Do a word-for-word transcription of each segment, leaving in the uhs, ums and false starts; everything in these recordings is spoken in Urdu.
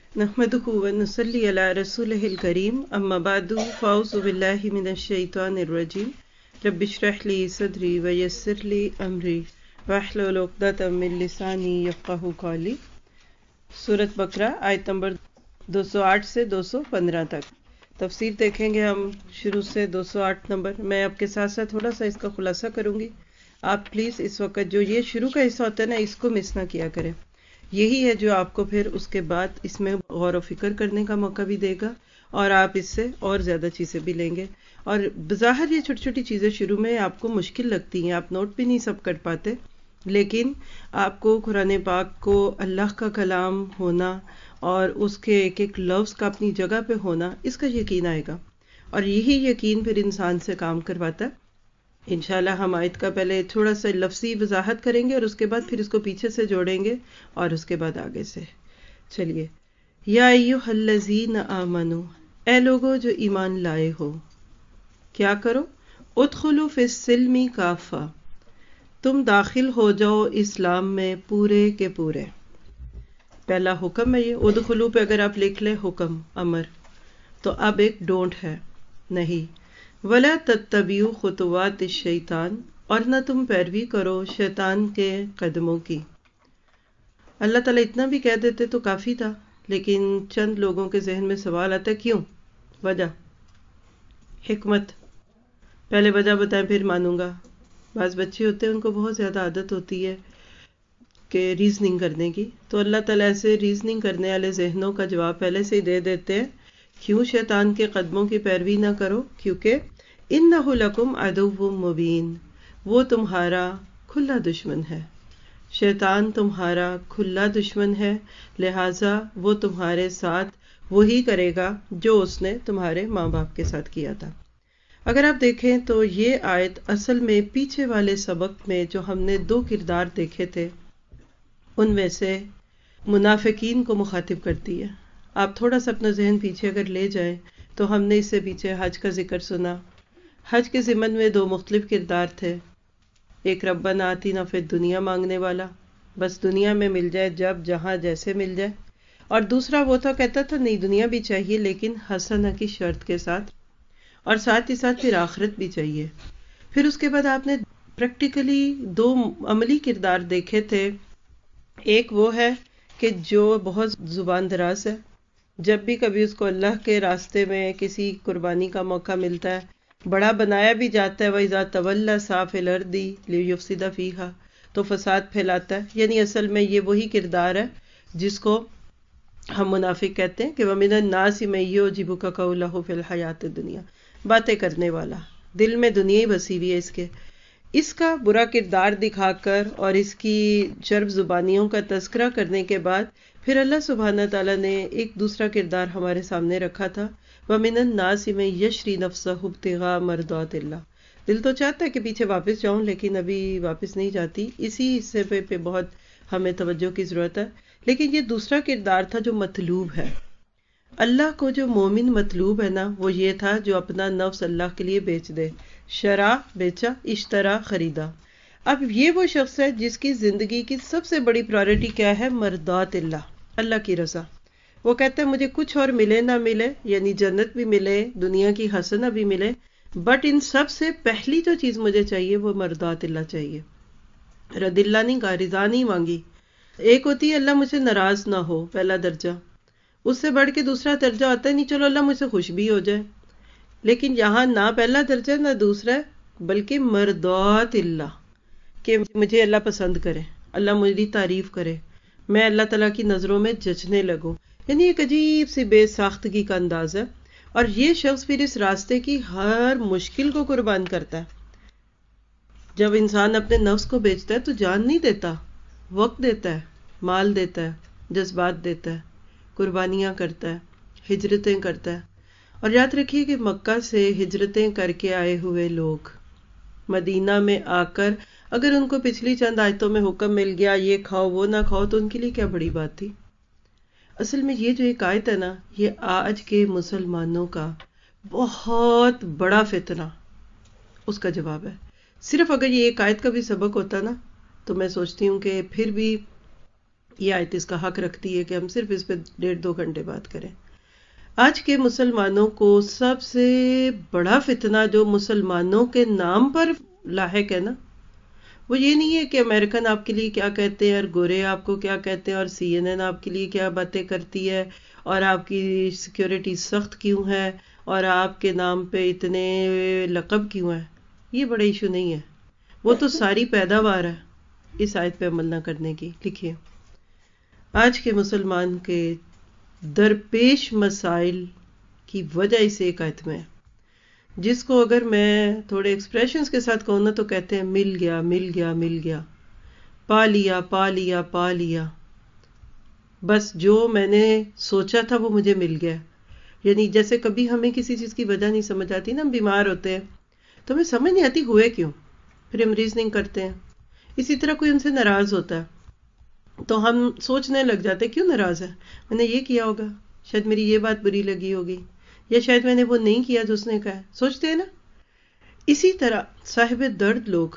نحمده ونصلي على رسوله الكريم اما بعد فاعوذ بالله من الشيطان الرجيم رب اشرح لي صدري ويسر لي امري واحلل عقدة من لساني يفقهوا قولي۔ سورۃ بقرہ آیت نمبر دو سو آٹھ سے دو سو پندرہ تک تفسیر دیکھیں گے ہم شروع سے دو سو آٹھ نمبر۔ میں آپ کے ساتھ ساتھ تھوڑا سا اس کا خلاصہ کروں گی، آپ پلیز اس وقت جو یہ شروع کا حصہ ہوتا ہے نا، اس کو مس نہ کیا کریں، یہی ہے جو آپ کو پھر اس کے بعد اس میں غور و فکر کرنے کا موقع بھی دے گا اور آپ اس سے اور زیادہ چیزیں بھی لیں گے۔ اور بظاہر یہ چھوٹی چھوٹی چیزیں شروع میں آپ کو مشکل لگتی ہیں، آپ نوٹ بھی نہیں سب کر پاتے، لیکن آپ کو قرآن پاک کو اللہ کا کلام ہونا اور اس کے ایک ایک لفظ کا اپنی جگہ پہ ہونا، اس کا یقین آئے گا، اور یہی یقین پھر انسان سے کام کرواتا ہے۔ انشاءاللہ ہم آیت کا پہلے تھوڑا سا لفظی وضاحت کریں گے اور اس کے بعد پھر اس کو پیچھے سے جوڑیں گے اور اس کے بعد آگے سے۔ چلیے، یا ایھا الذین آمنو، اے لوگو جو ایمان لائے ہو، کیا کرو؟ ادخلوا فی السلم کافہ، تم داخل ہو جاؤ اسلام میں پورے کے پورے۔ پہلا حکم ہے یہ، ادخلوا پہ اگر آپ لکھ لیں حکم امر، تو اب ایک ڈونٹ ہے، نہیں۔ وَلَا تَتَّبِعُوا خُطُوَاتِ الشَّيْطَانِ، اور نہ تم پیروی کرو شیطان کے قدموں کی۔ اللہ تعالیٰ اتنا بھی کہہ دیتے تو کافی تھا، لیکن چند لوگوں کے ذہن میں سوال آتا ہے، کیوں؟ وجہ، حکمت، پہلے وجہ بتائیں پھر مانوں گا۔ بعض بچے ہوتے ہیں ان کو بہت زیادہ عادت ہوتی ہے کہ ریزننگ کرنے کی، تو اللہ تعالیٰ ایسے ریزننگ کرنے والے ذہنوں کا جواب پہلے سے ہی دے دیتے ہیں، کیوں شیطان کے قدموں کی پیروی نہ کرو؟ کیونکہ اِنَّهُ لَكُمْ عَدُوٌّ مُّبِينٌ، وہ تمہارا کھلا دشمن ہے، شیطان تمہارا کھلا دشمن ہے، لہٰذا وہ تمہارے ساتھ وہی کرے گا جو اس نے تمہارے ماں باپ کے ساتھ کیا تھا۔ اگر آپ دیکھیں تو یہ آیت اصل میں پیچھے والے سبق میں جو ہم نے دو کردار دیکھے تھے ان میں سے منافقین کو مخاطب کرتی ہے۔ آپ تھوڑا سا اپنا ذہن پیچھے اگر لے جائیں تو ہم نے اس سے پیچھے حج کا ذکر سنا۔ حج کے ضمن میں دو مختلف کردار تھے، ایک ربنا آتینا فی الدنیا مانگنے والا، بس دنیا میں مل جائے، جب جہاں جیسے مل جائے، اور دوسرا وہ تھا کہتا تھا نہیں دنیا بھی چاہیے لیکن حسنہ کی شرط کے ساتھ، اور ساتھ ہی ساتھ پھر آخرت بھی چاہیے۔ پھر اس کے بعد آپ نے پریکٹیکلی دو عملی کردار دیکھے تھے، ایک وہ ہے کہ جو بہت زبان دراز ہے، جب بھی کبھی اس کو اللہ کے راستے میں کسی قربانی کا موقع ملتا ہے، بڑا بنایا بھی جاتا ہے، وَإِذَا تَوَلَّى سَعَىٰ فِي الْأَرْضِ لِيُفْسِدَ فِيهَا، تو فساد پھیلاتا ہے، یعنی اصل میں یہ وہی کردار ہے جس کو ہم منافق کہتے ہیں کہ وَمِنَ النَّاسِ مَن يُعْجِبُكَ قَوْلُهُ فِي الْحَيَاةِ الدُّنْيَا، باتیں کرنے والا، دل میں دنیا ہی بسی ہوئی ہے اس کے، اس کا برا کردار دکھا کر اور اس کی چرب زبانیوں کا تذکرہ کرنے کے بعد پھر اللہ سبحانہ تعالیٰ نے ایک دوسرا کردار ہمارے سامنے رکھا تھا، وَمِنَ النَّاسِ مَن يَشْرِي نَفْسَهُ ابْتِغَاءَ مَرْضَاتِ اللَّهِ، دل تو چاہتا ہے کہ پیچھے واپس جاؤں لیکن ابھی واپس نہیں جاتی، اسی حصے پہ, پہ بہت ہمیں توجہ کی ضرورت ہے۔ لیکن یہ دوسرا کردار تھا جو مطلوب ہے، اللہ کو جو مومن مطلوب ہے نا، وہ یہ تھا جو اپنا نفس اللہ کے لیے بیچ دے، شرا بیچا، اشترا خریدا۔ اب یہ وہ شخص ہے جس کی زندگی کی سب سے بڑی پرائرٹی کیا ہے؟ مرضات اللہ، اللہ کی رضا۔ وہ کہتا ہے مجھے کچھ اور ملے نہ ملے، یعنی جنت بھی ملے، دنیا کی حسنہ بھی ملے، بٹ ان سب سے پہلی جو چیز مجھے چاہیے وہ مرضات اللہ چاہیے۔ رضی اللہ نہیں کہا، رضا نہیں مانگی۔ ایک ہوتی ہے اللہ مجھ سے ناراض نہ ہو، پہلا درجہ، اس سے بڑھ کے دوسرا درجہ ہوتا ہے نہیں چلو اللہ مجھ سے خوش بھی ہو جائے، لیکن یہاں نہ پہلا درجہ نہ دوسرا ہے، بلکہ مرضات اللہ، کہ مجھے اللہ پسند کرے، اللہ میری تعریف کرے، میں اللہ تعالیٰ کی نظروں میں جچنے لگوں، یعنی ایک عجیب سی بے ساختگی کا انداز ہے۔ اور یہ شخص پھر اس راستے کی ہر مشکل کو قربان کرتا ہے۔ جب انسان اپنے نفس کو بیچتا ہے تو جان نہیں دیتا، وقت دیتا ہے، مال دیتا ہے، جذبات دیتا ہے، قربانیاں کرتا ہے، ہجرتیں کرتا ہے۔ اور یاد رکھیے کہ مکہ سے ہجرتیں کر کے آئے ہوئے لوگ مدینہ میں آ کر اگر ان کو پچھلی چند آیتوں میں حکم مل گیا یہ کھاؤ وہ نہ کھاؤ تو ان کے لیے کیا بڑی بات تھی۔ اصل میں یہ جو ایک آیت ہے نا، یہ آج کے مسلمانوں کا بہت بڑا فتنہ اس کا جواب ہے۔ صرف اگر یہ ایک آیت کا بھی سبق ہوتا نا تو میں سوچتی ہوں کہ پھر بھی یہ آیت اس کا حق رکھتی ہے کہ ہم صرف اس پہ ڈیڑھ دو گھنٹے بات کریں۔ آج کے مسلمانوں کو سب سے بڑا فتنہ جو مسلمانوں کے نام پر لاحق ہے نا، وہ یہ نہیں ہے کہ امریکن آپ کے لیے کیا کہتے ہیں اور گورے آپ کو کیا کہتے ہیں اور سی این این آپ کے لیے کیا باتیں کرتی ہے اور آپ کی سیکیورٹی سخت کیوں ہے اور آپ کے نام پہ اتنے لقب کیوں ہیں۔ یہ بڑا ایشو نہیں ہے، وہ تو ساری پیداوار ہے اس آیت پہ عمل نہ کرنے کی۔ لکھیے آج کے مسلمان کے درپیش مسائل کی وجہ اس ایک آیت میں ہے، جس کو اگر میں تھوڑے ایکسپریشنز کے ساتھ کہوں نا تو کہتے ہیں مل گیا مل گیا مل گیا، پا لیا پا لیا پا لیا، بس جو میں نے سوچا تھا وہ مجھے مل گیا۔ یعنی جیسے کبھی ہمیں کسی چیز کی وجہ نہیں سمجھ آتی نا، ہم بیمار ہوتے ہیں تو ہمیں سمجھ نہیں آتی ہوئے کیوں، پھر ہم ریزننگ کرتے ہیں۔ اسی طرح کوئی ہم سے ناراض ہوتا ہے تو ہم سوچنے لگ جاتے ہیں کیوں ناراض ہے، میں نے یہ کیا ہوگا، شاید میری یہ بات بری لگی ہوگی، یا شاید میں نے وہ نہیں کیا جو اس نے کہا ہے، سوچتے ہیں نا۔ اسی طرح صاحب درد لوگ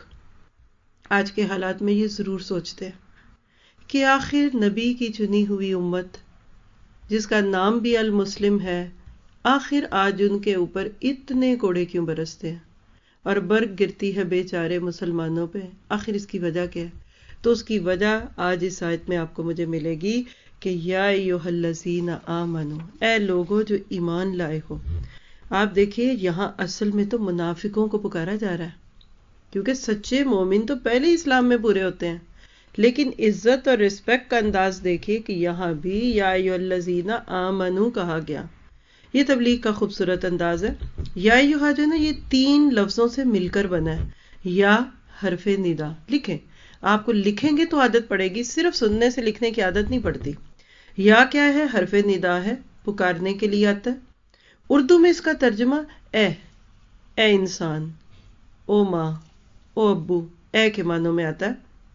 آج کے حالات میں یہ ضرور سوچتے ہیں کہ آخر نبی کی چنی ہوئی امت جس کا نام بھی المسلم ہے، آخر آج ان کے اوپر اتنے کوڑے کیوں برستے ہیں اور برگ گرتی ہے بیچارے مسلمانوں پہ، آخر اس کی وجہ کیا ہے؟ تو اس کی وجہ آج اس آیت میں آپ کو مجھے ملے گی کہ یا ایھا الذین آمنو، اے لوگو جو ایمان لائے ہو۔ آپ دیکھیے یہاں اصل میں تو منافقوں کو پکارا جا رہا ہے، کیونکہ سچے مومن تو پہلے ہی اسلام میں پورے ہوتے ہیں، لیکن عزت اور رسپیکٹ کا انداز دیکھیے کہ یہاں بھی یا ایھا الذین آمنو کہا گیا۔ یہ تبلیغ کا خوبصورت انداز ہے۔ یا ایھا جو ہے نا یہ تین لفظوں سے مل کر بنا ہے۔ یا حرف ندا، لکھیں، آپ کو لکھیں گے تو عادت پڑے گی، صرف سننے سے لکھنے کی عادت نہیں پڑتی۔ یا کیا ہے؟ حرف ندا ہے، پکارنے کے لیے آتا ہے۔ اردو میں اس کا ترجمہ اے اے انسان، او ماں، او ابو، اے کے معنوں میں آتا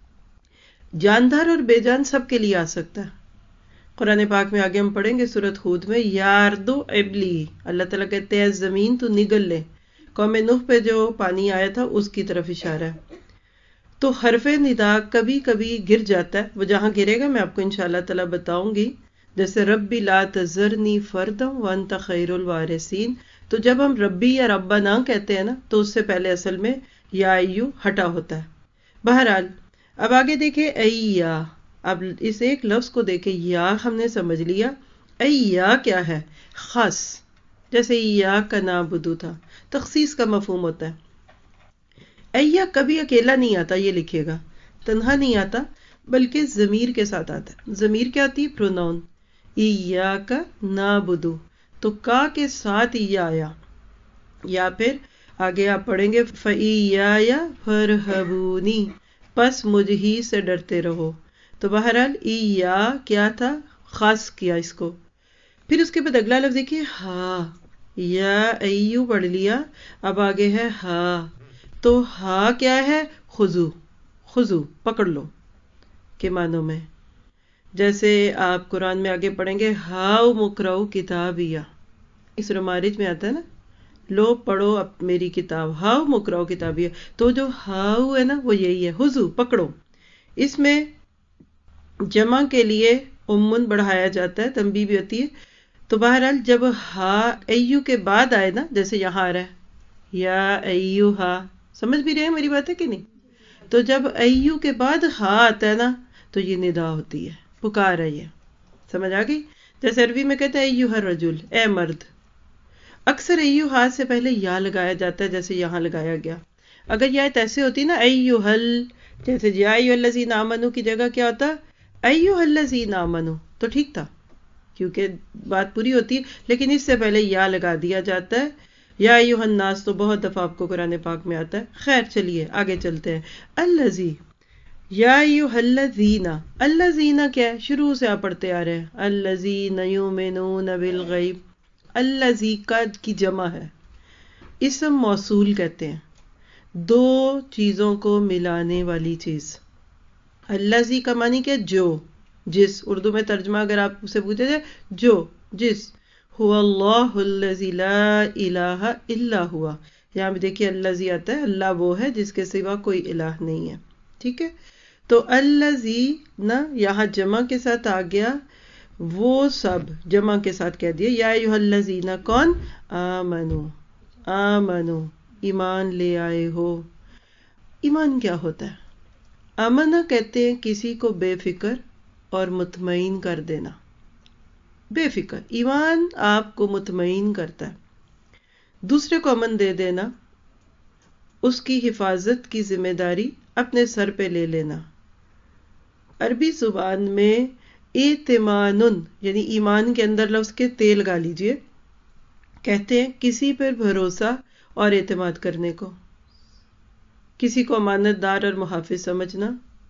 ہے۔ جاندار اور بے جان سب کے لیے آ سکتا ہے۔ قرآن پاک میں آگے ہم پڑھیں گے سورۃ ہود میں، یاردو ابلی، اللہ تعالیٰ کہتے ہیں زمین تو نگل لے، قوم نوح پہ جو پانی آیا تھا اس کی طرف اشارہ ہے۔ تو حرف ندا کبھی کبھی گر جاتا ہے، وہ جہاں گرے گا میں آپ کو انشاءاللہ تعالیٰ بتاؤں گی، جیسے ربی لا تذرنی فردا وانت خیر الوارثین، تو جب ہم ربی یا ربنا کہتے ہیں نا تو اس سے پہلے اصل میں یا ایو ہٹا ہوتا ہے۔ بہرحال اب آگے دیکھیں ایا، اب اس ایک لفظ کو دیکھیں، یا ہم نے سمجھ لیا، ایا کیا ہے؟ خاص، جیسے ایاک نعبد تھا، تخصیص کا مفہوم ہوتا ہے۔ ایا کبھی اکیلا نہیں آتا، یہ لکھیے گا، تنہا نہیں آتا بلکہ ضمیر کے ساتھ آتا ہے۔ ضمیر کیا آتی ہے؟ پروناؤن، ایاک نعبد، تو کا کے ساتھ یا آیا، یا پھر آگے آپ پڑھیں گے فَإِيَّايَ فَارْهَبُونِ، پس مجھ ہی سے ڈرتے رہو۔ تو بہرحال ایا کیا تھا؟ خاص کیا اس کو۔ پھر اس کے بعد اگلا لفظ دیکھیے ہا، یا ایو پڑھ لیا، اب آگے ہے ہا، تو ہا کیا ہے؟ خذو، خذو پکڑ لو کے معنوں میں۔ جیسے آپ قرآن میں آگے پڑھیں گے ہاؤ مقرؤ کتابیہ، اس معارج میں آتا ہے نا، لو پڑھو اب میری کتاب، ہاؤ مقرؤ کتابیہ، تو جو ہاؤ ہے نا وہ یہی ہے، خذو پکڑو۔ اس میں جمع کے لیے امن بڑھایا جاتا ہے، تنبیہ بھی ہوتی ہے۔ تو بہرحال جب ہا ایو کے بعد آئے نا، جیسے یہاں آ رہا ہے یا ایو ہا، سمجھ بھی رہے ہیں میری بات ہے کہ نہیں؟ تو جب ایو کے بعد ہا آتا ہے نا تو یہ ندا ہوتی ہے، پکار ہے، یہ سمجھ آ گئی؟ جیسے عربی میں کہتے ہیں ایوہ الرجل، اے مرد، اکثر ایوہ ہا سے پہلے یا لگایا جاتا ہے جیسے یہاں لگایا گیا۔ اگر یہ آیت ایسے ہوتی نا ایوہ ال، جیسے یا ایوہ الذین آمنو کی جگہ کیا ہوتا؟ ایوہ الذین آمنو، تو ٹھیک تھا کیونکہ بات پوری ہوتی ہے، لیکن اس سے پہلے یا لگا دیا جاتا ہے۔ یا ایوہ الناس تو بہت دفعہ آپ کو قرآن پاک میں آتا ہے۔ خیر چلیے آگے چلتے ہیں۔ الذی، یا ایوہ الذین، الذین کیا ہے؟ شروع سے آپ پڑھتے آ رہے ہیں، الذین یؤمنون بالغیب، الذی کا کی جمع ہے، اسم موصول کہتے ہیں، دو چیزوں کو ملانے والی چیز۔ الذی کا معنی کیا؟ جو، جس، اردو میں ترجمہ اگر آپ سے پوچھے جائے جو، جس، هو اللہ الذی لا الہ الا ہوا، یہاں بھی دیکھیے الذی آتا ہے، اللہ وہ ہے جس کے سوا کوئی الہ نہیں ہے، ٹھیک ہے؟ تو الذین یہاں جمع کے ساتھ آ گیا، وہ سب جمع کے ساتھ کہہ دیا، یا ایھا الذین کون؟ آمنو، آمنو ایمان لے آئے ہو۔ ایمان کیا ہوتا ہے؟ آمنہ کہتے ہیں کسی کو بے فکر اور مطمئن کر دینا، بے فکر۔ ایمان آپ کو مطمئن کرتا ہے، دوسرے کو امن دے دینا، اس کی حفاظت کی ذمہ داری اپنے سر پہ لے لینا۔ عربی زبان میں اعتمان یعنی ایمان کے اندر لفظ کے تیل گا لیجئے، کہتے ہیں کسی پر بھروسہ اور اعتماد کرنے کو، کسی کو امانت دار اور محافظ سمجھنا۔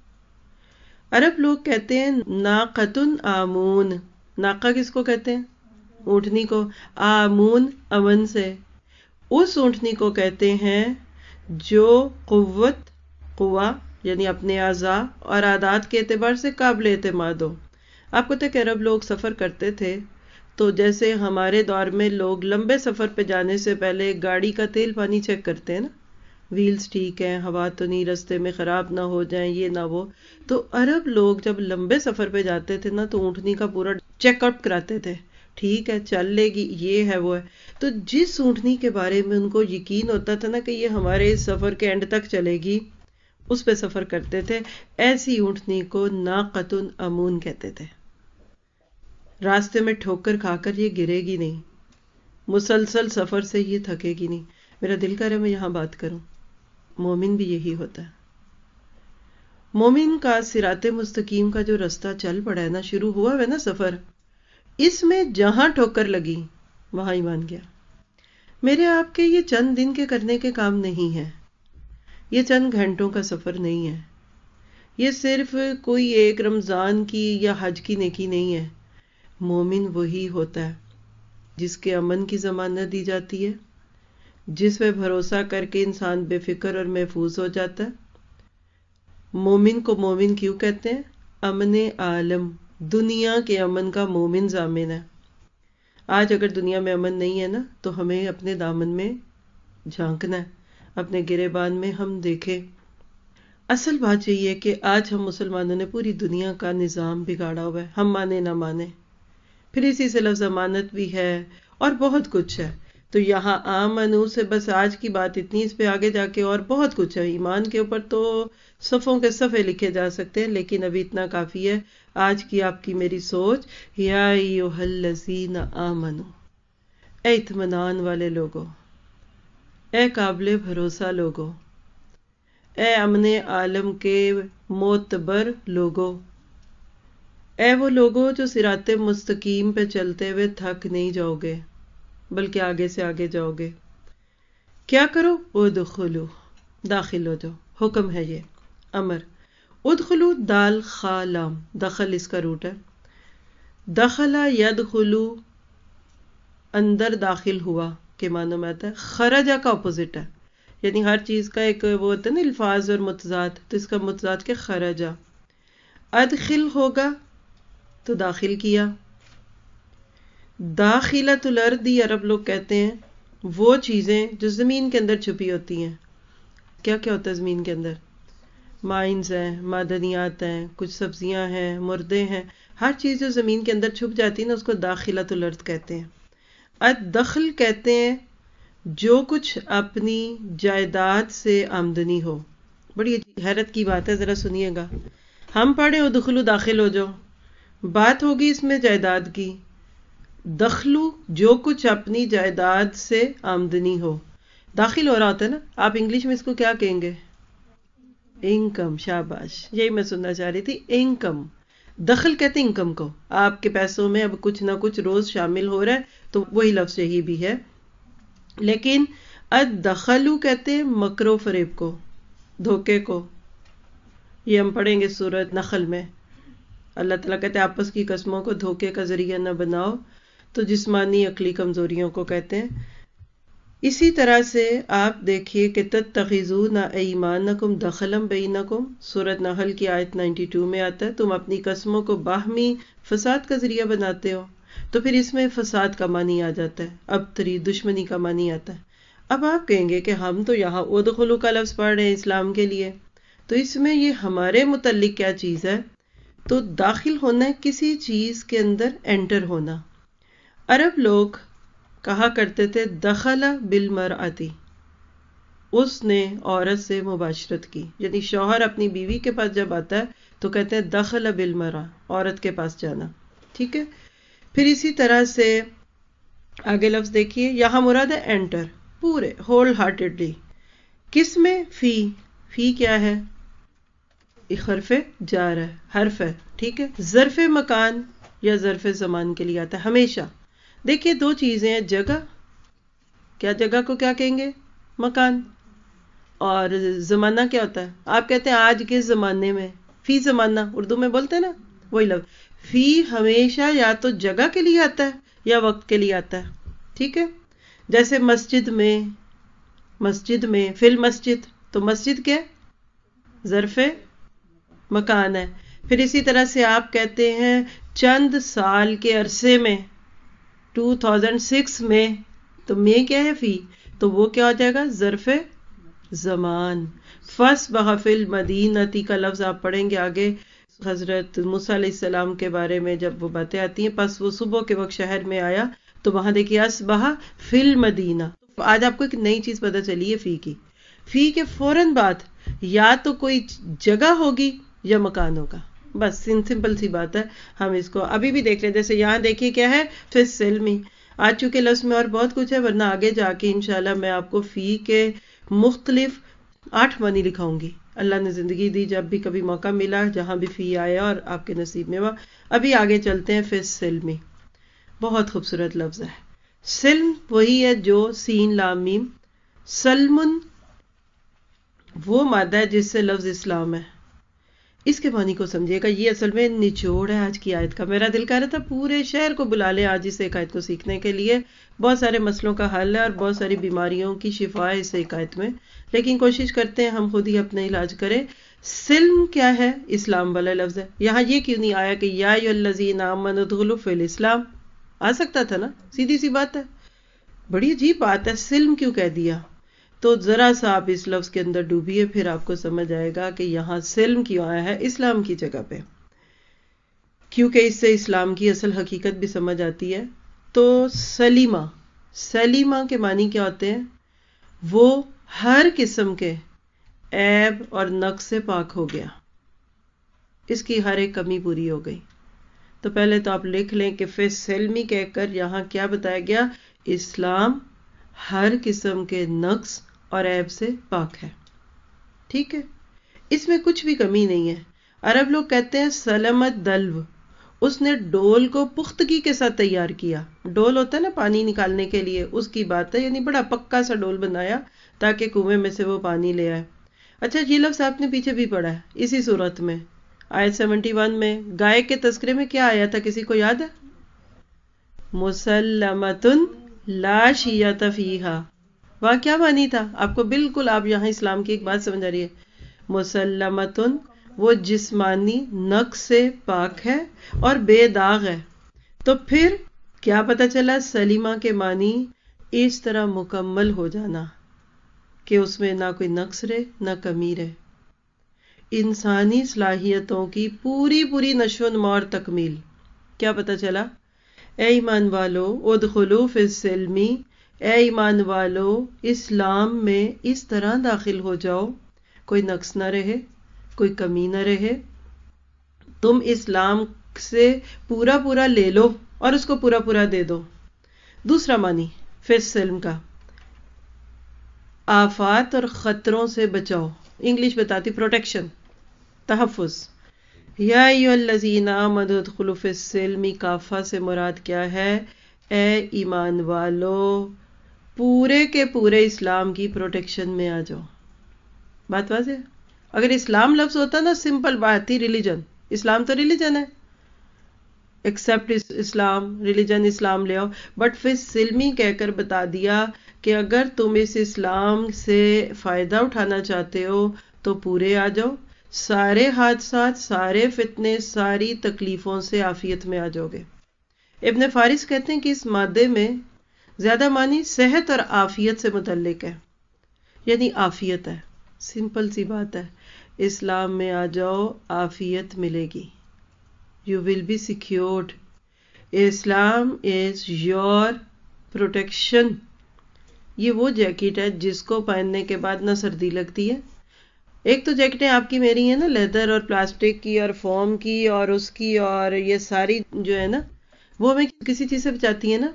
عرب لوگ کہتے ہیں ناقۃ آمون، ناقہ کس کو کہتے ہیں؟ اونٹنی کو، آمون امن سے، اس اونٹنی کو کہتے ہیں جو قوت، قوا یعنی اپنے اعضاء اور عادات کے اعتبار سے قابل اعتماد ہو۔ آپ کو پتہ ہے کہ عرب لوگ سفر کرتے تھے تو جیسے ہمارے دور میں لوگ لمبے سفر پہ جانے سے پہلے گاڑی کا تیل پانی چیک کرتے ہیں نا، ویلز ٹھیک ہیں، ہوا تو نہیں رستے میں خراب نہ ہو جائیں، یہ نہ وہ، تو عرب لوگ جب لمبے سفر پہ جاتے تھے نا تو اونٹنی کا پورا چیک اپ کراتے تھے، ٹھیک ہے چل لے گی، یہ ہے وہ ہے۔ تو جس اونٹنی کے بارے میں ان کو یقین ہوتا تھا نا کہ یہ ہمارے اس سفر کے اینڈ تک چلے گی، اس پہ سفر کرتے تھے، ایسی اونٹنی کو ناقۃ امون کہتے تھے۔ راستے میں ٹھوکر کھا کر یہ گرے گی نہیں، مسلسل سفر سے یہ تھکے گی نہیں۔ میرا دل کر رہا ہے میں یہاں بات کروں، مومن بھی یہی ہوتا ہے۔ مومن کا صراط مستقیم کا جو رستہ چل پڑا ہے نا، شروع ہوا ہے نا سفر، اس میں جہاں ٹھوکر لگی وہاں ایمان گیا۔ میرے آپ کے یہ چند دن کے کرنے کے کام نہیں ہے، یہ چند گھنٹوں کا سفر نہیں ہے، یہ صرف کوئی ایک رمضان کی یا حج کی نیکی نہیں ہے۔ مومن وہی ہوتا ہے جس کے امن کی ضمانت دی جاتی ہے، جس پہ بھروسہ کر کے انسان بے فکر اور محفوظ ہو جاتا ہے۔ مومن کو مومن کیوں کہتے ہیں؟ امن عالم، دنیا کے امن کا مومن ضامن ہے۔ آج اگر دنیا میں امن نہیں ہے نا تو ہمیں اپنے دامن میں جھانکنا ہے، اپنے گریبان میں ہم دیکھیں۔ اصل بات یہی ہے کہ آج ہم مسلمانوں نے پوری دنیا کا نظام بگاڑا ہوا ہے، ہم مانے نہ مانے، پھر اسی سے لفظ امانت بھی ہے اور بہت کچھ ہے۔ تو یہاں آمنو سے بس آج کی بات اتنی، اس پہ آگے جا کے اور بہت کچھ ہے، ایمان کے اوپر تو صفوں کے صفحے لکھے جا سکتے ہیں، لیکن ابھی اتنا کافی ہے۔ آج کی آپ کی میری سوچ، یا ایھا الذین آمنو، اے اطمینان والے لوگوں، اے قابل بھروسہ لوگوں، اے امن عالم کے معتبر لوگوں، اے وہ لوگوں جو صراط مستقیم پہ چلتے ہوئے تھک نہیں جاؤ گے بلکہ آگے سے آگے جاؤ گے۔ کیا کرو؟ ادخلو، داخل ہو جاؤ، حکم ہے یہ، امر۔ ادخلو دال خا لام، دخل اس کا روٹ ہے، دخلا یدخلو اندر داخل ہوا کے معنی میں آتا ہے، خرجہ کا اپوزٹ ہے، یعنی ہر چیز کا ایک وہ ہوتا ہے نا الفاظ اور متضاد، تو اس کا متضاد کے خرجہ۔ ادخل ہوگا تو داخل کیا۔ داخلۃ الارض عرب لوگ کہتے ہیں وہ چیزیں جو زمین کے اندر چھپی ہوتی ہیں۔ کیا کیا ہوتا ہے زمین کے اندر؟ مائنز ہیں، معدنیات ہیں، کچھ سبزیاں ہیں، مردے ہیں، ہر چیز جو زمین کے اندر چھپ جاتی ہے نا اس کو داخلۃ الارض کہتے ہیں۔ الدخل کہتے ہیں جو کچھ اپنی جائیداد سے آمدنی ہو۔ بڑی حیرت کی بات ہے، ذرا سنیے گا۔ ہم پڑھیں ادخلو داخل ہو جاؤ، بات ہوگی اس میں جائیداد کی۔ دخلو جو کچھ اپنی جائیداد سے آمدنی ہو، داخل ہو رہا ہوتا ہے نا، آپ انگلش میں اس کو کیا کہیں گے؟ انکم، شاباش، یہی میں سننا چاہ رہی تھی، انکم۔ دخل کہتے ہیں انکم کو، آپ کے پیسوں میں اب کچھ نہ کچھ روز شامل ہو رہا ہے تو وہی لفظ یہی بھی ہے۔ لیکن الدخلو کہتے ہیں مکر و فریب کو، دھوکے کو۔ یہ ہم پڑھیں گے سورۃ نخل میں، اللہ تعالیٰ کہتے ہیں آپس کی قسموں کو دھوکے کا ذریعہ نہ بناؤ، تو جسمانی عقلی کمزوریوں کو کہتے ہیں۔ اسی طرح سے آپ دیکھیے کہ تتخذون ایمانکم دخلا بینکم، سورۃ نحل کی آیت بانوے میں آتا ہے، تم اپنی قسموں کو باہمی فساد کا ذریعہ بناتے ہو، تو پھر اس میں فساد کا معنی آ جاتا ہے، اب تری دشمنی کا معنی آتا ہے۔ اب آپ کہیں گے کہ ہم تو یہاں ادخلو کا لفظ پڑھ رہے ہیں اسلام کے لیے، تو اس میں یہ ہمارے متعلق کیا چیز ہے؟ تو داخل ہونا ہے کسی چیز کے اندر، انٹر ہونا۔ عرب لوگ کہا کرتے تھے دخل بالمرأتی، اس نے عورت سے مباشرت کی، یعنی شوہر اپنی بیوی کے پاس جب آتا ہے تو کہتے ہیں دخل بالمرأہ، عورت کے پاس جانا، ٹھیک ہے۔ پھر اسی طرح سے آگے لفظ دیکھیے، یہاں مراد ہے انٹر، پورے ہول ہارٹیڈلی، کس میں؟ فی، فی کیا ہے؟ ایک حرف جار ہے، حرف ہے، ٹھیک ہے۔ ظرف مکان یا ظرف زمان کے لیے آتا ہے ہمیشہ۔ دیکھیے دو چیزیں ہیں، جگہ، کیا جگہ کو کیا کہیں گے؟ مکان، اور زمانہ کیا ہوتا ہے؟ آپ کہتے ہیں آج کے زمانے میں، فی زمانہ اردو میں بولتے ہیں نا، وہی لفظ۔ فی ہمیشہ یا تو جگہ کے لیے آتا ہے یا وقت کے لیے آتا ہے، ٹھیک ہے۔ جیسے مسجد میں، مسجد میں، فی المسجد، تو مسجد کیا ہے؟ ظرف مکان ہے۔ پھر اسی طرح سے آپ کہتے ہیں چند سال کے عرصے میں، ٹو تھاؤزینڈ سکس میں، تو میں کیا ہے؟ فی، تو وہ کیا ہو جائے گا؟ ظرف زمان۔ فَأَصْبَحَ فِي الْمَدِينَةِ کا لفظ آپ پڑھیں گے آگے، حضرت موسیٰ علیہ السلام کے بارے میں جب وہ باتیں آتی ہیں، پس وہ صبح کے وقت شہر میں آیا، تو وہاں دیکھیے اصبح فی المدینہ۔ آج آپ کو ایک نئی چیز پتہ چلی ہے فی کی، فی کے فوراً بعد یا تو کوئی جگہ ہوگی یا مکان ہوگا، بس سمپل سی بات ہے۔ ہم اس کو ابھی بھی دیکھ لیں، جیسے یہاں دیکھیے کیا ہے؟ فی السلمی۔ آج چونکہ لفظ میں اور بہت کچھ ہے، ورنہ آگے جا کے انشاءاللہ میں آپ کو فی کے مختلف آٹھ معنی لکھاؤں گی، اللہ نے زندگی دی، جب بھی کبھی موقع ملا جہاں بھی فی آیا اور آپ کے نصیب میں ہوا۔ ابھی آگے چلتے ہیں۔ فی السلمی بہت خوبصورت لفظ ہے۔ سلم وہی ہے جو سین لام میم، سلمن وہ مادہ ہے جس سے لفظ اسلام ہے۔ اس کے معنی کو سمجھیے گا، یہ اصل میں نچوڑ ہے آج کی آیت کا۔ میرا دل کہہ رہا تھا پورے شہر کو بلا لیں آج اس ایک آیت کو سیکھنے کے لیے، بہت سارے مسئلوں کا حل ہے اور بہت ساری بیماریوں کی شفا ہے اس ایک آیت میں، لیکن کوشش کرتے ہیں ہم خود ہی اپنا علاج کریں۔ سلم کیا ہے؟ اسلام والا لفظ ہے۔ یہاں یہ کیوں نہیں آیا کہ یا ایھا الذین آمنوا ادخلوا فی الاسلام؟ آ سکتا تھا نا، سیدھی سی بات ہے۔ بڑی عجیب بات ہے، سلم کیوں کہہ دیا؟ تو ذرا سا آپ اس لفظ کے اندر ڈوبیے، پھر آپ کو سمجھ آئے گا کہ یہاں سلم کیوں آیا ہے اسلام کی جگہ پہ، کیونکہ اس سے اسلام کی اصل حقیقت بھی سمجھ آتی ہے۔ تو سلیمہ، سلیمہ کے معنی کیا ہوتے ہیں؟ وہ ہر قسم کے عیب اور نقص سے پاک ہو گیا، اس کی ہر ایک کمی پوری ہو گئی۔ تو پہلے تو آپ لکھ لیں کہ فی السلمی کہہ کر یہاں کیا بتایا گیا؟ اسلام ہر قسم کے نقص اور عیب سے پاک ہے، ٹھیک ہے، اس میں کچھ بھی کمی نہیں ہے۔ عرب لوگ کہتے ہیں سلمت دلو، اس نے ڈول کو پختگی کے ساتھ تیار کیا۔ ڈول ہوتا ہے نا پانی نکالنے کے لیے، اس کی بات ہے، یعنی بڑا پکا سا ڈول بنایا تاکہ کنویں میں سے وہ پانی لے آئے۔ اچھا یہ لفظ آپ نے پیچھے بھی پڑھا ہے اسی صورت میں، آیت سیونٹی ون میں گائے کے تذکرے میں کیا آیا تھا؟ کسی کو یاد ہے؟ مسلمتن لا شیۃ فیہا، وہاں کیا معنی تھا؟ آپ کو بالکل، آپ یہاں اسلام کی ایک بات سمجھ آ رہی ہے، مسلمتن وہ جسمانی نقص سے پاک ہے اور بے داغ ہے۔ تو پھر کیا پتہ چلا؟ سلیمہ کے معنی اس طرح مکمل ہو جانا کہ اس میں نہ کوئی نقص رہے نہ کمی رہے، انسانی صلاحیتوں کی پوری پوری نشو و نما اور تکمیل۔ کیا پتہ چلا؟ اے ایمان والو ادخلوا فی السلمی، اے ایمان والو اسلام میں اس طرح داخل ہو جاؤ، کوئی نقص نہ رہے، کوئی کمی نہ رہے، تم اسلام سے پورا پورا لے لو اور اس کو پورا پورا دے دو۔ دوسرا معنی فی السلم کا، آفات اور خطروں سے بچاؤ، انگلش بتاتی پروٹیکشن، تحفظ۔ یا ایھا الذین آمنوا ادخلوا فی السلم کافہ سے مراد کیا ہے؟ اے ایمان والو پورے کے پورے اسلام کی پروٹیکشن میں آ جاؤ۔ بات واضح ہے؟ اگر اسلام لفظ ہوتا نا، سمپل بات تھی، ریلیجن، اسلام تو ریلیجن ہے، ایکسپٹ اسلام، ریلیجن اسلام لے آؤ، بٹ پھر سلمی کہہ کر بتا دیا کہ اگر تم اس اسلام سے فائدہ اٹھانا چاہتے ہو تو پورے آ جاؤ، سارے حادثات، سارے فتنے، ساری تکلیفوں سے عافیت میں آ جاؤ گے۔ ابن فارس کہتے ہیں کہ اس مادے میں زیادہ معنی صحت اور عافیت سے متعلق ہے، یعنی عافیت ہے، سمپل سی بات ہے اسلام میں آ جاؤ عافیت ملے گی. You will be secured. Islam is your protection. یہ وہ جیکٹ ہے جس کو پہننے کے بعد نہ سردی لگتی ہے. ایک تو جیکٹیں آپ کی میری ہیں نا لیدر اور پلاسٹک کی اور فوم کی اور اس کی اور یہ ساری جو ہے نا وہ ہمیں کسی چیز سے بچاتی ہیں نا.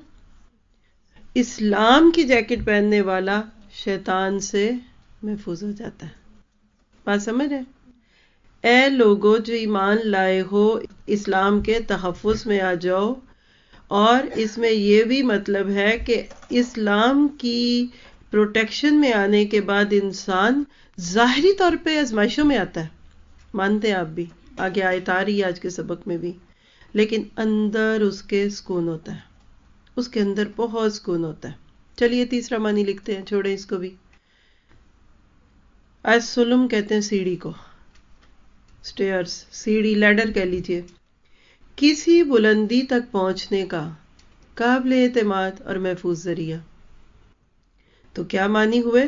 اسلام کی جیکٹ پہننے والا شیطان سے محفوظ ہو جاتا ہے. بات سمجھ رہے؟ اے لوگو جو ایمان لائے ہو اسلام کے تحفظ میں آ جاؤ. اور اس میں یہ بھی مطلب ہے کہ اسلام کی پروٹیکشن میں آنے کے بعد انسان ظاہری طور پہ آزمائشوں میں آتا ہے، مانتے ہیں آپ بھی، آگے آیت آ رہی ہے آج کے سبق میں بھی، لیکن اندر اس کے سکون ہوتا ہے، اس کے اندر بہت سکون ہوتا ہے. چلیے تیسرا معنی لکھتے ہیں، چھوڑیں اس کو بھی. السلم کہتے ہیں سیڑھی کو، سٹیئرز، سیڑھی، لیڈر کہہ لیجئے. کسی بلندی تک پہنچنے کا قابل اعتماد اور محفوظ ذریعہ. تو کیا معنی ہوئے؟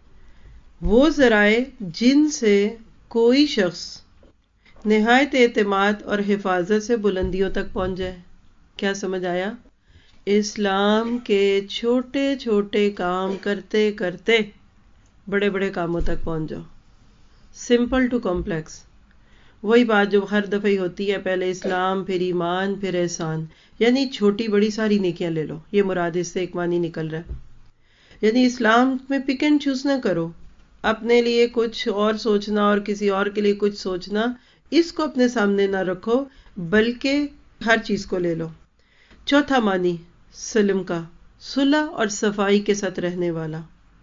وہ ذرائع جن سے کوئی شخص نہایت اعتماد اور حفاظت سے بلندیوں تک پہنچ جائے. کیا سمجھ آیا؟ اسلام کے چھوٹے چھوٹے کام کرتے کرتے بڑے بڑے کاموں تک پہنچ جاؤ. Simple to complex. وہی بات جو ہر دفعہ ہی ہوتی ہے، پہلے اسلام پھر ایمان پھر احسان، یعنی چھوٹی بڑی ساری نیکیاں لے لو. یہ مراد اس سے ایک معنی نکل رہا ہے. یعنی اسلام میں پک اینڈ چوز نہ کرو، اپنے لیے کچھ اور سوچنا اور کسی اور کے لیے کچھ سوچنا اس کو اپنے سامنے نہ رکھو، بلکہ ہر چیز کو لے لو. چوتھا معنی سلم کا، صلح اور صفائی کے ساتھ رہنے والا.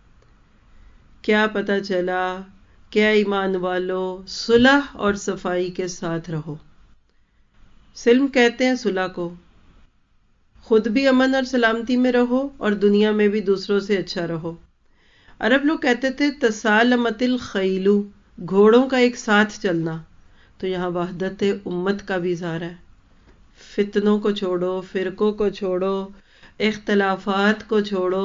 کیا پتہ چلا؟ کیا ایمان والو صلح اور صفائی کے ساتھ رہو. سلم کہتے ہیں صلح کو. خود بھی امن اور سلامتی میں رہو اور دنیا میں بھی دوسروں سے اچھا رہو. عرب لوگ کہتے تھے تسالمت الخیل، گھوڑوں کا ایک ساتھ چلنا. تو یہاں وحدت امت کا بھی اظہار ہے. فتنوں کو چھوڑو، فرقوں کو چھوڑو، اختلافات کو چھوڑو.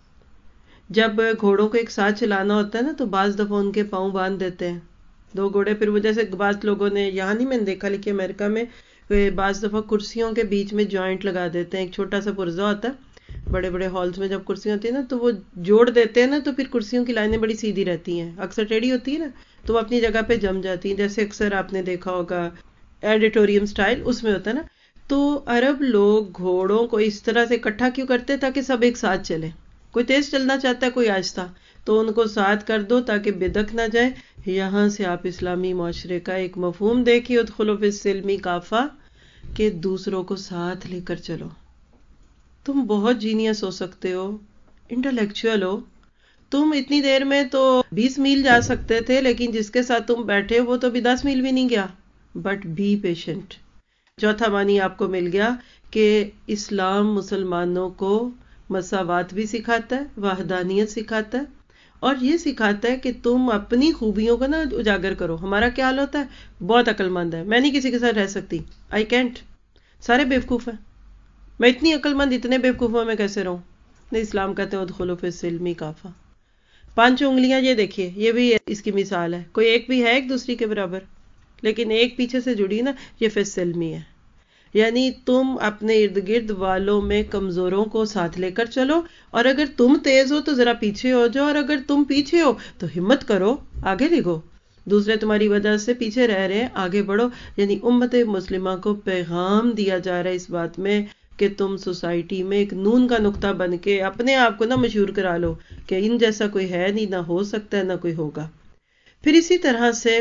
جب گھوڑوں کو ایک ساتھ چلانا ہوتا ہے نا تو بعض دفعہ ان کے پاؤں باندھ دیتے ہیں دو گھوڑے، پھر وہ جیسے بعض لوگوں نے، یہاں نہیں میں نے دیکھا لیکن امریکہ میں بعض دفعہ کرسیوں کے بیچ میں جوائنٹ لگا دیتے ہیں. ایک چھوٹا سا پرزہ ہوتا ہے بڑے بڑے ہالز میں، جب کرسیاں ہوتی ہیں نا تو وہ جوڑ دیتے ہیں نا تو پھر کرسیوں کی لائنیں بڑی سیدھی رہتی ہیں. اکثر ٹیڑھی ہوتی ہے نا تو وہ اپنی جگہ پہ جم جاتی ہیں، جیسے اکثر آپ نے دیکھا ہوگا ایڈیٹوریم سٹائل اس میں ہوتا ہے نا. تو عرب لوگ گھوڑوں کو اس طرح سے اکٹھا کیوں کرتے تاکہ سب ایک ساتھ چلیں. کوئی تیز چلنا چاہتا ہے کوئی آہستہ، تو ان کو ساتھ کر دو تاکہ بدک نہ جائے. یہاں سے آپ اسلامی معاشرے کا ایک مفہوم دیکھیے، ادخلوا فی السلم کافہ، کہ دوسروں کو ساتھ لے کر چلو. تم بہت جینیس ہو سکتے ہو، انٹلیکچوئل ہو، تم اتنی دیر میں تو بیس میل جا سکتے تھے، لیکن جس کے ساتھ تم بیٹھے وہ تو بھی دس میل بھی نہیں گیا. But be patient. چوتھا معنی آپ کو مل گیا کہ اسلام مسلمانوں کو مساوات بھی سکھاتا ہے، وحدانیت سکھاتا ہے، اور یہ سکھاتا ہے کہ تم اپنی خوبیوں کو نہ اجاگر کرو. ہمارا کیا حال ہوتا ہے؟ بہت عقل مند ہے، میں نہیں کسی کے ساتھ رہ سکتی، آئی کینٹ، سارے بیوقوف ہیں، میں اتنی عقل مند اتنے بیوقوفوں میں کیسے رہوں؟ نہیں، اسلام کہتے ہیں ادخلوا فی السلم کافہ. پانچوں انگلیاں یہ دیکھیے، یہ بھی اس کی مثال ہے. کوئی ایک بھی ہے ایک دوسری کے برابر، لیکن ایک پیچھے سے جڑی نا، یہ فی السلم ہے. یعنی تم اپنے ارد گرد والوں میں کمزوروں کو ساتھ لے کر چلو، اور اگر تم تیز ہو تو ذرا پیچھے ہو جاؤ، اور اگر تم پیچھے ہو تو ہمت کرو، آگے دیکھو. دوسرے تمہاری وجہ سے پیچھے رہ رہے ہیں، آگے بڑھو. یعنی امت مسلمہ کو پیغام دیا جا رہا ہے اس بات میں کہ تم سوسائٹی میں ایک نون کا نقطہ بن کے اپنے آپ کو نہ مشہور کرا لو کہ ان جیسا کوئی ہے نہیں، نہ ہو سکتا ہے، نہ کوئی ہوگا. پھر اسی طرح سے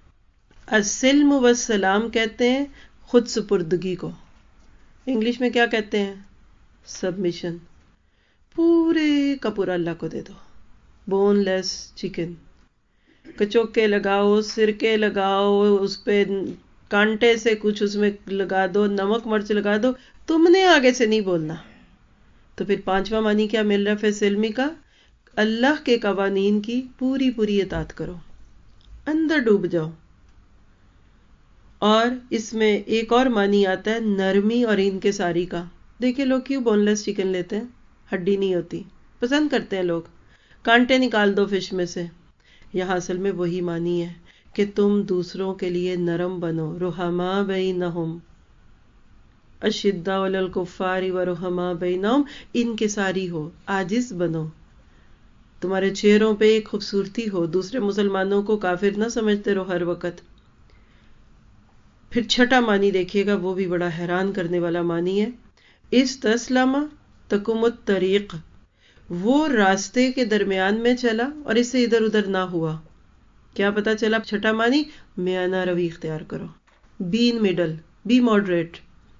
السلم والسلام کہتے ہیں خود سپردگی کو. انگلش میں کیا کہتے ہیں؟ سبمیشن. پورے کا پورا اللہ کو دے دو. بون لیس چکن. کچوکے لگاؤ، سرکے لگاؤ، اس پہ کانٹے سے کچھ اس میں لگا دو، نمک مرچ لگا دو، تم نے آگے سے نہیں بولنا. تو پھر پانچواں معنی کیا مل رہا ہے فی سلمی کا؟ اللہ کے قوانین کی پوری پوری اطاعت کرو، اندر ڈوب جاؤ. اور اس میں ایک اور معنی آتا ہے نرمی اور انکساری کا. دیکھیں لوگ کیوں بون لیس چکن لیتے ہیں؟ ہڈی نہیں ہوتی، پسند کرتے ہیں لوگ، کانٹے نکال دو فش میں سے. یہاں اصل میں وہی معنی ہے کہ تم دوسروں کے لیے نرم بنو، رحما بینہم، اشداء علی الکفار ورحما بینہم، انکساری ہو، عاجز بنو، تمہارے چہروں پہ ایک خوبصورتی ہو، دوسرے مسلمانوں کو کافر نہ سمجھتے رہو ہر وقت۔ پھر چھٹا معنی دیکھیے گا، وہ بھی بڑا حیران کرنے والا معنی ہے، استسلم تکم الطریق، وہ راستے کے درمیان میں چلا اور اس سے ادھر ادھر نہ ہوا۔ کیا پتا چلا؟ چھٹا معنی میانہ روی اختیار کرو، be in middle, be moderate,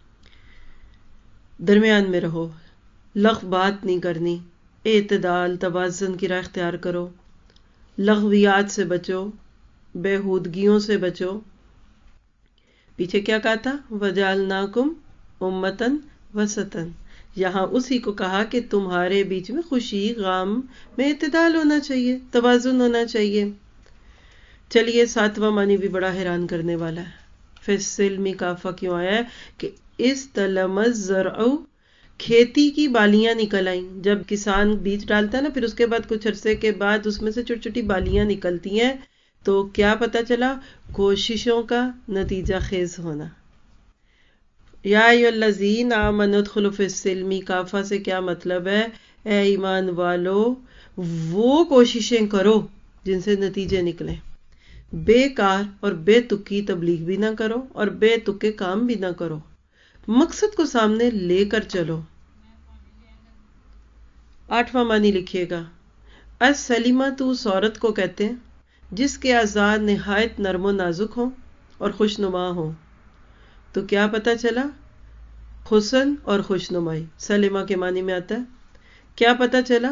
درمیان میں رہو، لغو بات نہیں کرنی، اعتدال توازن کی راہ اختیار کرو، لغویات سے بچو، بےہودگیوں سے بچو۔ پیچھے کیا کہا تھا؟ وَجَعَلْنَاكُمْ أُمَّةً وَسَطًا، یہاں اسی کو کہا کہ تمہارے بیچ میں خوشی غم میں اعتدال ہونا چاہیے، توازن ہونا چاہیے۔ چلیے ساتواں معنی بھی بڑا حیران کرنے والا ہے، فی السلم کافہ کیوں آیا ہے کہ استلم الزرع، کھیتی کی بالیاں نکل آئیں۔ جب کسان بیج ڈالتا ہے نا، پھر اس کے بعد کچھ عرصے کے بعد اس میں سے چھوٹی چھوٹی بالیاں نکلتی ہیں، تو کیا پتا چلا؟ کوششوں کا نتیجہ خیز ہونا۔ یا ایھا الذین آمنوا ادخلوا فی السلم کافہ سے کیا مطلب ہے؟ اے ایمان والو، وہ کوششیں کرو جن سے نتیجے نکلیں، بے کار اور بے تکی تبلیغ بھی نہ کرو اور بے تکے کام بھی نہ کرو، مقصد کو سامنے لے کر چلو۔ آٹھواں معنی لکھیے گا، السلیمۃ اس عورت کو کہتے ہیں جس کے اعضاء نہایت نرم و نازک ہوں اور خوشنما ہوں۔ تو کیا پتا چلا؟ حسن اور خوشنمائی سلیمہ کے معنی میں آتا ہے۔ کیا پتا چلا؟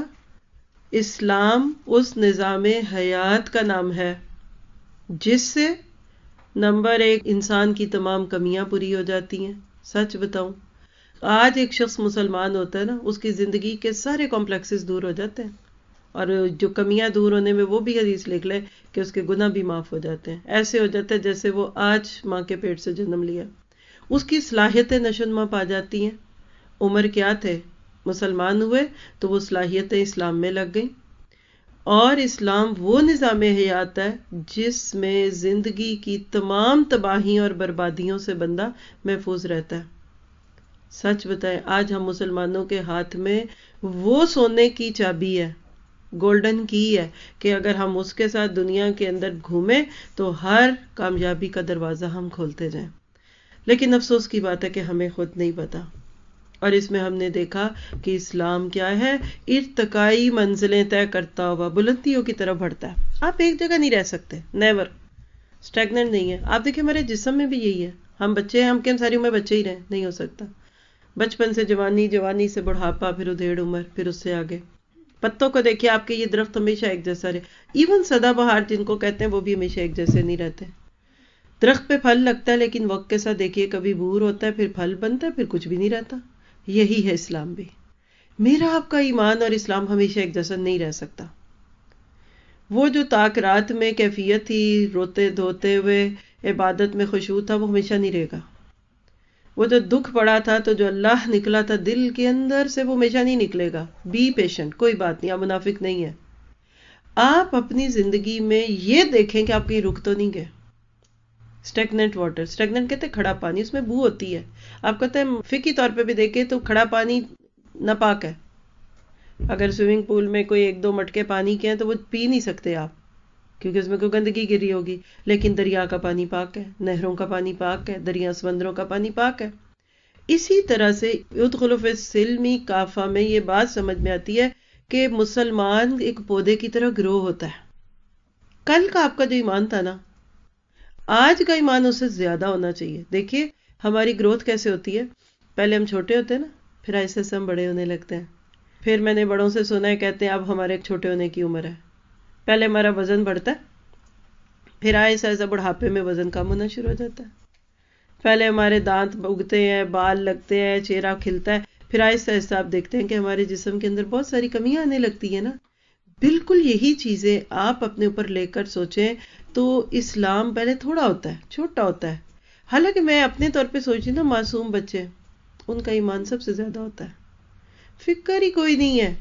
اسلام اس نظام حیات کا نام ہے جس سے نمبر ایک انسان کی تمام کمیاں پوری ہو جاتی ہیں۔ سچ بتاؤں، آج ایک شخص مسلمان ہوتا ہے نا، اس کی زندگی کے سارے کمپلیکسز دور ہو جاتے ہیں، اور جو کمیاں دور ہونے میں وہ بھی حدیث لکھ لے کہ اس کے گناہ بھی معاف ہو جاتے ہیں، ایسے ہو جاتا ہے جیسے وہ آج ماں کے پیٹ سے جنم لیا۔ اس کی صلاحیتیں نشوونما پا جاتی ہیں۔ عمر کیا تھے؟ مسلمان ہوئے تو وہ صلاحیتیں اسلام میں لگ گئیں، اور اسلام وہ نظام حیات ہے جس میں زندگی کی تمام تباہیوں اور بربادیوں سے بندہ محفوظ رہتا ہے۔ سچ بتائیں، آج ہم مسلمانوں کے ہاتھ میں وہ سونے کی چابی ہے، گولڈن کی ہے، کہ اگر ہم اس کے ساتھ دنیا کے اندر گھومیں تو ہر کامیابی کا دروازہ ہم کھولتے جائیں۔ لیکن افسوس کی بات ہے کہ ہمیں خود نہیں پتا، اور اس میں ہم نے دیکھا کہ اسلام کیا ہے؟ ارتقائی منزلیں طے کرتا ہوا بلندیوں کی طرف بڑھتا ہے۔ آپ ایک جگہ نہیں رہ سکتے، نیور، اسٹیگننٹ نہیں ہے۔ آپ دیکھیں ہمارے جسم میں بھی یہی ہے، ہم بچے ہیں، ہم کیا ساری عمر بچے ہی رہیں؟ نہیں ہو سکتا۔ بچپن سے جوانی، جوانی سے بڑھاپا، پھر ادھیڑ عمر، پھر اس سے آگے۔ پتوں کو دیکھیے، آپ کے یہ درخت ہمیشہ ایک جیسا رہے، ایون سدا بہار جن کو کہتے ہیں وہ بھی ہمیشہ ایک جیسے نہیں رہتے۔ درخت پہ پھل لگتا ہے لیکن وقت کے ساتھ دیکھیے کبھی بور ہوتا ہے، پھر پھل بنتا ہے، پھر کچھ بھی نہیں رہتا۔ یہی ہے اسلام بھی۔ میرا آپ کا ایمان اور اسلام ہمیشہ ایک جیسا نہیں رہ سکتا۔ وہ جو طاق رات میں کیفیت تھی، روتے دھوتے ہوئے عبادت میں خشوع تھا، وہ ہمیشہ نہیں رہے گا۔ وہ جو دکھ پڑا تھا، تو جو اللہ نکلا تھا دل کے اندر سے، وہ ہمیشہ نہیں نکلے گا۔ بی پیشنٹ، کوئی بات نہیں، آپ منافق نہیں ہیں۔ آپ اپنی زندگی میں یہ دیکھیں کہ آپ کہیں رک تو نہیں گئے۔ اسٹیگننٹ واٹر، اسٹیگننٹ کہتے ہیں کھڑا پانی، اس میں بو ہوتی ہے۔ آپ کہتے ہیں فقہی طور پہ بھی دیکھیں تو کھڑا پانی ناپاک ہے۔ اگر سوئمنگ پول میں کوئی ایک دو مٹکے پانی کے ہیں تو وہ پی نہیں سکتے آپ، کیونکہ اس میں کوئی گندگی گری ہوگی۔ لیکن دریا کا پانی پاک ہے، نہروں کا پانی پاک ہے، دریا سمندروں کا پانی پاک ہے۔ اسی طرح سے ادخلوا فی السلم کافہ میں یہ بات سمجھ میں آتی ہے کہ مسلمان ایک پودے کی طرح گرو ہوتا ہے۔ کل کا آپ کا جو ایمان تھا نا، آج کا ایمان اس سے زیادہ ہونا چاہیے۔ دیکھیے ہماری گروتھ کیسے ہوتی ہے، پہلے ہم چھوٹے ہوتے ہیں نا، پھر آہستہ سے ہم بڑے ہونے لگتے ہیں۔ پھر میں نے بڑوں سے سنا ہے، کہتے ہیں اب ہمارے چھوٹے ہونے کی عمر ہے۔ پہلے ہمارا وزن بڑھتا ہے، پھر آہستہ آہستہ بڑھاپے میں وزن کم ہونا شروع ہو جاتا ہے۔ پہلے ہمارے دانت اگتے ہیں، بال لگتے ہیں، چہرہ کھلتا ہے، پھر آہستہ آہستہ آپ دیکھتے ہیں کہ ہمارے جسم کے اندر بہت ساری کمیاں آنے لگتی ہیں نا۔ بالکل یہی چیزیں آپ اپنے اوپر لے کر سوچیں تو اسلام پہلے تھوڑا ہوتا ہے، چھوٹا ہوتا ہے۔ حالانکہ میں اپنے طور پہ سوچی نا، معصوم بچے ان کا ایمان سب سے زیادہ ہوتا ہے، فکر ہی کوئی نہیں ہے،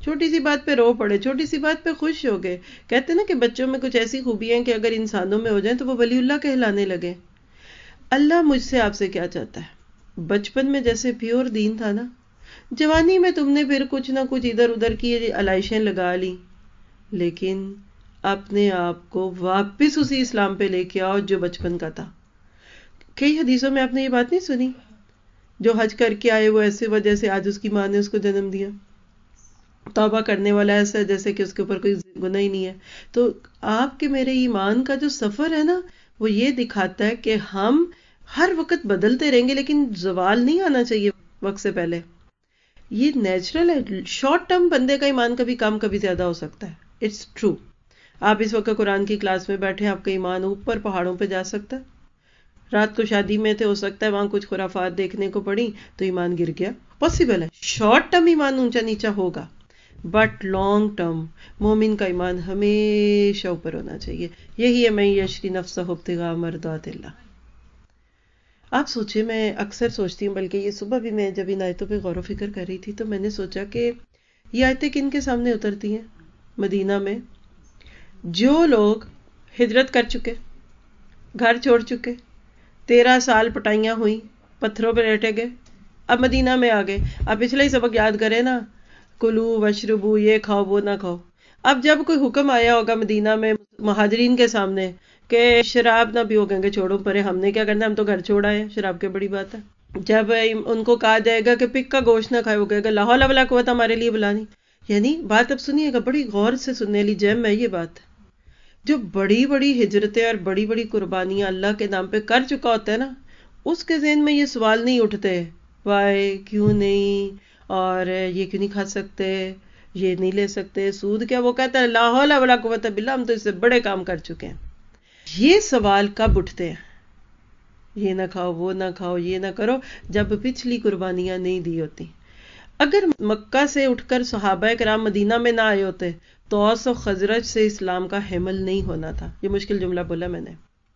چھوٹی سی بات پہ رو پڑے، چھوٹی سی بات پہ خوش ہو گئے. کہتے ہیں نا کہ بچوں میں کچھ ایسی خوبیاں ہیں کہ اگر انسانوں میں ہو جائیں تو وہ ولی اللہ کہلانے لگے. اللہ مجھ سے آپ سے کیا چاہتا ہے؟ بچپن میں جیسے پیور دین تھا نا، جوانی میں تم نے پھر کچھ نہ کچھ ادھر ادھر کی علائشیں لگا لی، لیکن اپنے آپ کو واپس اسی اسلام پہ لے کے آؤ جو بچپن کا تھا. کئی حدیثوں میں آپ نے یہ بات نہیں سنی؟ جو حج کر کے آئے وہ ایسے وجہ سے آج اس کی ماں نے اس کو جنم دیا، توبہ کرنے والا ایسا ہے جیسے کہ اس کے اوپر کوئی گناہ ہی نہیں ہے. تو آپ کے میرے ایمان کا جو سفر ہے نا، وہ یہ دکھاتا ہے کہ ہم ہر وقت بدلتے رہیں گے، لیکن زوال نہیں آنا چاہیے وقت سے پہلے. یہ نیچرل ہے. شارٹ ٹرم بندے کا ایمان کبھی کم کبھی زیادہ ہو سکتا ہے، اٹس ٹرو. آپ اس وقت قرآن کی کلاس میں بیٹھے، آپ کا ایمان اوپر پہاڑوں پہ جا سکتا ہے. رات کو شادی میں تھے، ہو سکتا ہے وہاں کچھ خرافات دیکھنے کو پڑی تو ایمان گر گیا، پاسبل ہے. شارٹ ٹرم ایمان اونچا نیچا ہوگا، بٹ لانگ ٹرم مومن کا ایمان ہمیشہ اوپر ہونا چاہیے. یہی ہے میں یشری نفسہ ابتغاء مرضات اللہ. آپ سوچیں، میں اکثر سوچتی ہوں، بلکہ یہ صبح بھی میں جب ان آیتوں پہ غور و فکر کر رہی تھی تو میں نے سوچا کہ یہ آیتیں کن کے سامنے اترتی ہیں؟ مدینہ میں جو لوگ ہجرت کر چکے، گھر چھوڑ چکے، تیرہ سال پٹائیاں ہوئی، پتھروں پہ لیٹے گئے، اب مدینہ میں آ گئے. آپ پچھلا ہی سبق یاد کریں نا، کلو وشربو، یہ کھاؤ وہ نہ کھاؤ. اب جب کوئی حکم آیا ہوگا مدینہ میں مہاجرین کے سامنے کہ شراب نہ پیو، گے چھوڑو پرے، ہم نے کیا کرنا، ہم تو گھر چھوڑ آئے ہیں، شراب کی بڑی بات ہے. جب ان کو کہا جائے گا کہ پک کا گوشت نہ کھائے، وہ کہے گا لا حول ولا قوت ہمارے لیے بلانی. یعنی بات اب سنیے گا، بڑی غور سے سننے لی جیم ہے یہ بات. جو بڑی بڑی ہجرتیں اور بڑی بڑی قربانیاں اللہ کے نام پہ کر چکا ہوتا ہے نا، اس کے ذہن میں یہ سوال نہیں اٹھتے، وائے کیوں نہیں، اور یہ کیوں نہیں کھا سکتے، یہ نہیں لے سکتے سود کیا. وہ کہتا ہے لا حول ولا قوت باللہ، ہم تو اس سے بڑے کام کر چکے ہیں. یہ سوال کب اٹھتے ہیں؟ یہ نہ کھاؤ وہ نہ کھاؤ یہ نہ کرو، جب پچھلی قربانیاں نہیں دی ہوتی. اگر مکہ سے اٹھ کر صحابہ کرام مدینہ میں نہ آئے ہوتے تو اوس و خزرج سے اسلام کا حمل نہیں ہونا تھا. یہ مشکل جملہ بولا میں نے.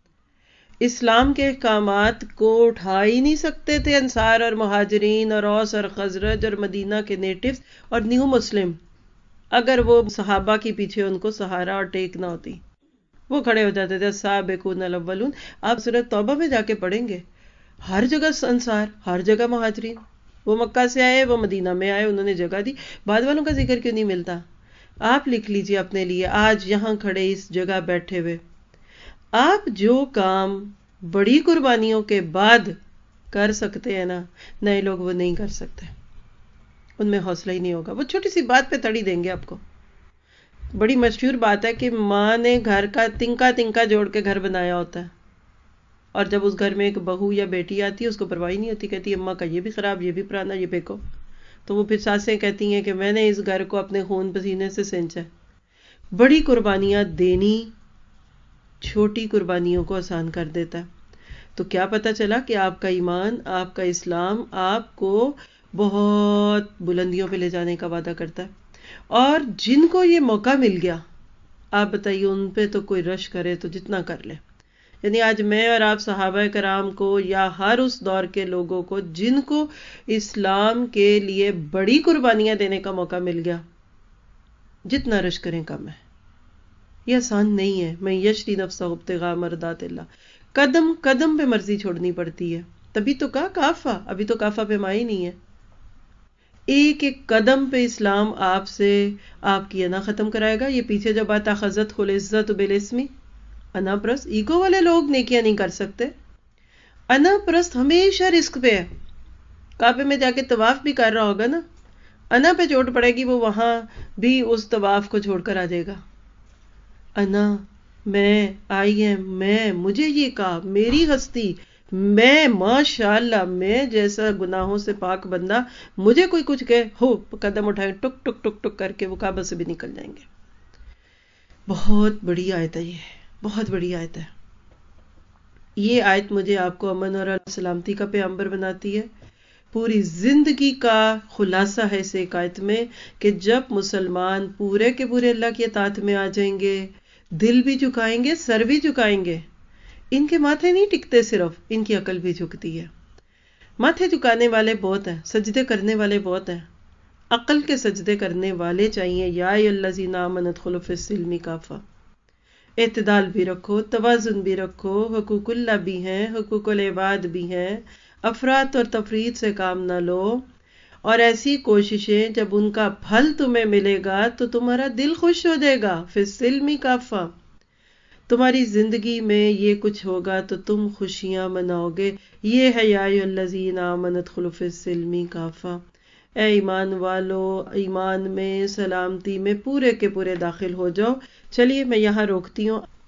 اسلام کے احکامات کو اٹھا ہی نہیں سکتے تھے انصار اور مہاجرین اور اوس اور خزرج اور مدینہ کے نیٹیوز اور نیو مسلم، اگر وہ صحابہ کے پیچھے ان کو سہارا اور ٹیک نہ ہوتی. وہ کھڑے ہو جاتے تھے سابقون الاولون. آپ سورۃ توبہ میں جا کے پڑھیں گے، ہر جگہ انصار، ہر جگہ مہاجرین. وہ مکہ سے آئے، وہ مدینہ میں آئے، انہوں نے جگہ دی. بعد والوں کا ذکر کیوں نہیں ملتا؟ آپ لکھ لیجئے اپنے لیے، آج یہاں کھڑے اس جگہ بیٹھے ہوئے، آپ جو کام بڑی قربانیوں کے بعد کر سکتے ہیں نا، نئے لوگ وہ نہیں کر سکتے. ان میں حوصلہ ہی نہیں ہوگا. وہ چھوٹی سی بات پہ تڑی دیں گے آپ کو. بڑی مشہور بات ہے کہ ماں نے گھر کا تنکا تنکا جوڑ کے گھر بنایا ہوتا ہے، اور جب اس گھر میں ایک بہو یا بیٹی آتی ہے اس کو پرواہ نہیں ہوتی، کہتی ہے اماں کا یہ بھی خراب، یہ بھی پرانا، یہ پھینکو. تو وہ پھر ساسیں کہتی ہیں کہ میں نے اس گھر کو اپنے خون پسینے سے سینچا. بڑی قربانیاں دینی چھوٹی قربانیوں کو آسان کر دیتا ہے. تو کیا پتا چلا کہ آپ کا ایمان، آپ کا اسلام آپ کو بہت بلندیوں پہ لے جانے کا وعدہ کرتا ہے. اور جن کو یہ موقع مل گیا، آپ بتائیے ان پہ تو کوئی رش کرے تو جتنا کر لے. یعنی آج میں اور آپ صحابہ کرام کو یا ہر اس دور کے لوگوں کو جن کو اسلام کے لیے بڑی قربانیاں دینے کا موقع مل گیا، جتنا رش کریں کم ہے. یہ آسان نہیں ہے. میں یشری نفسہ ابتغاء مرضات اللہ. قدم قدم پہ مرضی چھوڑنی پڑتی ہے. تبھی تو کہا کافہ، ابھی تو کافہ پہ مائی نہیں ہے. ایک ایک قدم پہ اسلام آپ سے آپ کی انا ختم کرائے گا. یہ پیچھے جب آتا خزت خل عزت بالاسمی، انا پرست، ایگو والے لوگ نیکیاں نہیں کر سکتے. انا پرست ہمیشہ رسک پہ ہے. کعبے میں جا کے طواف بھی کر رہا ہوگا نا، انا پہ چوٹ پڑے گی، وہ وہاں بھی اس طواف کو چھوڑ کر آ جائے گا. انا، میں، آئی ایم، میں، مجھے یہ کہا، میری ہستی، میں، ماشاءاللہ میں جیسا گناہوں سے پاک بندہ، مجھے کوئی کچھ کہے ہو قدم اٹھائے ٹک ٹک ٹک ٹک کر کے وہ کعبہ سے بھی نکل جائیں گے. بہت بڑی آیت ہے، یہ بہت بڑی آیت ہے. یہ آیت مجھے آپ کو امن اور سلامتی کا پیغمبر بناتی ہے. پوری زندگی کا خلاصہ ہے اس ایک آیت میں کہ جب مسلمان پورے کے پورے اللہ کی اطاعت میں آ جائیں گے، دل بھی جھکائیں گے، سر بھی جھکائیں گے. ان کے ماتھے نہیں ٹکتے، صرف ان کی عقل بھی جھکتی ہے. ماتھے جھکانے والے بہت ہیں، سجدے کرنے والے بہت ہیں. عقل کے سجدے کرنے والے چاہیے. یا ایھا الذین آمنوا ادخلوا فی السلم کافہ. اعتدال بھی رکھو، توازن بھی رکھو، حقوق اللہ بھی ہیں، حقوق العباد بھی ہیں. افراط اور تفریط سے کام نہ لو، اور ایسی کوششیں جب ان کا پھل تمہیں ملے گا تو تمہارا دل خوش ہو جائے گا. فی السلم کافہ. تمہاری زندگی میں یہ کچھ ہوگا تو تم خوشیاں مناؤ گے. یہ ہے یا ایھا الذین آمنوا ادخلوا فی السلم کافہ. اے ایمان والو، ایمان میں، سلامتی میں پورے کے پورے داخل ہو جاؤ. چلیے میں یہاں روکتی ہوں.